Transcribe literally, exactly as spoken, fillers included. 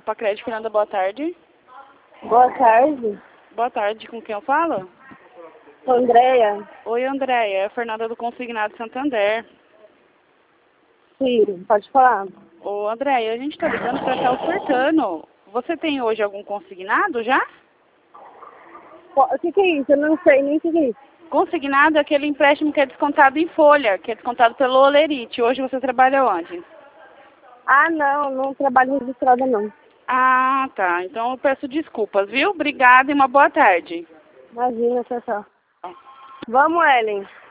Pacred, Fernanda, boa tarde. Boa tarde. Boa tarde, com quem eu falo? Andréia. Oi, Andréia, é a Fernanda do Consignado Santander. Sim, pode falar. Ô, Andréia, a gente tá ligando pra estar ofertando. Você tem hoje algum consignado já? O que, que é isso? Eu não sei nem o que, que é isso. Consignado é aquele empréstimo que é descontado em folha, que é descontado pelo Olerite. Hoje você trabalha onde? Ah, não, não trabalho registrada, não. Ah, tá. Então eu peço desculpas, viu? Obrigada e uma boa tarde. Imagina, tchau, tchau. Vamos, Ellen.